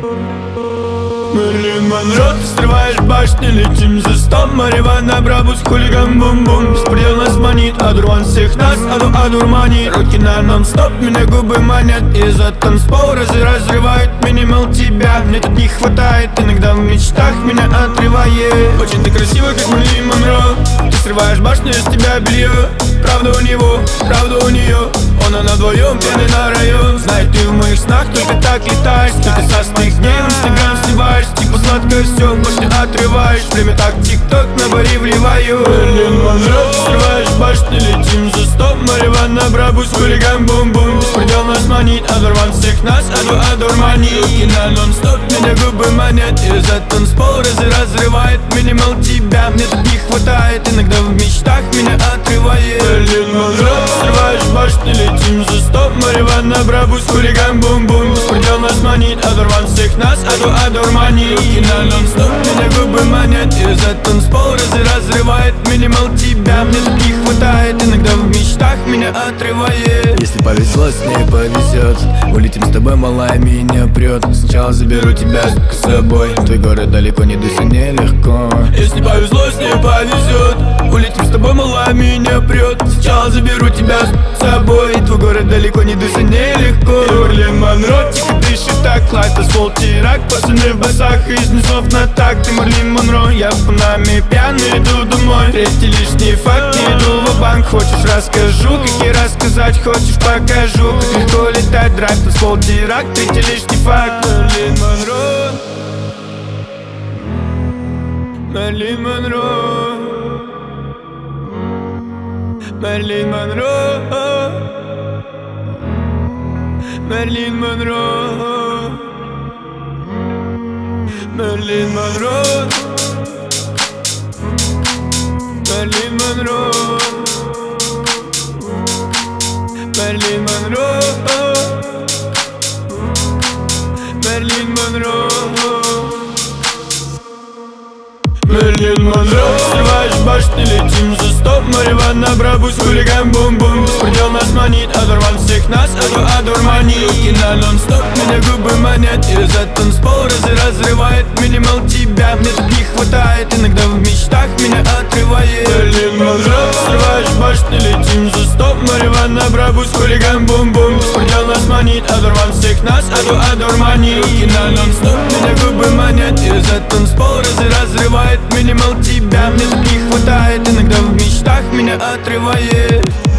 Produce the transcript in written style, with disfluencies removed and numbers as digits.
Мерлин Монро, ты срываешь башни, летим за стом. Мариванна, брабус, хулиган, бум-бум. Беспредел нас манит, адурман всех нас, адурмани. Руки на нон-стоп, меня губы манят. И за танцпол разрывает минимал тебя. Мне тут не хватает, иногда в мечтах меня отрывает. Очень ты красивая, как Мерлин Монро. Ты срываешь башню, из тебя белье. Правда у него, правда у нее. Он, она вдвоем, пьяный на район. Знает, ты в моих снах только так летаешь. Только со остых дней в инстаграм сливаешь. Типа сладкое все, больше не отрываешь. Время так тик-ток на баре вливаю. Мерлин Монро, срываешь башни, летим за стоп. Мариванна, брабус, хулиган, бум-бум. Беспредел нас манит, адурман всех нас, адурмани. Руки на нон-стоп, меня губы манят. И за танцпол разрывает минимал тебя. Мне тут не хватает, иногда в мечтах меня отрывает. Мерлин Монро, срываешь башни, летим за стоп. Мариванна, брабус, хулиган, бум-бум. Беспредел нас манит, адурман всех нас, адурмани. Руки на нон-стоп, меня губы манят. И за танцпол разрывает минимал тебя. Мне тут не хватает, иногда в мечтах меня отрывает. Если повезло, с ней повезет. Улетим с тобой, малая меня прет. Сначала заберу тебя с собой. Твой город далеко, не дуйся, нелегко. Если повезло, с ней повезет. Улетим с тобой, малая меня прет. Сначала заберу тебя с собой. Твой город далеко, не дуйся, нелегко. Мерлин Монро, тихо дышит так. Лайт, асфальт, терак, пацаны в басах. Из низов на так, ты Мерлин Монро. Я в Панаме пьяный, иду домой. Третий лишний факт, не иду в банк. Хочешь, расскажу, как и рассказать. Хочешь, покажу, как легко летать. Драйв, асфальт, терак, третий лишний факт. Мерлин Монро, Мерлин Монро, Мерлин Монро, Мерлин Монро, Мерлин Монро, Мерлин Монро, Мерлин Монро, Мерлин Монро. Мерлин Монро, срываешь башни, летим за стоп. Мариванна, брабус, хулиган, бум-бум. Беспредел нас манит, адурман всех нас, адурмани. Руки на нон-стоп, меня губы манят. И за танцпол разрывает минимал тебя. Мне тут не хватает, иногда в мечтах меня отрывает. Мерлин Монро, срываешь башни, летим за стоп. Мариванна, брабус, хулиган, бум-бум. Беспредел нас манит, адурман всех нас, адурмани. Руки на нон-стоп, меня губы манят. И за танцпол разрывает минимал тебя. Мне тут не хватает, иногда в мечтах меня отрывает.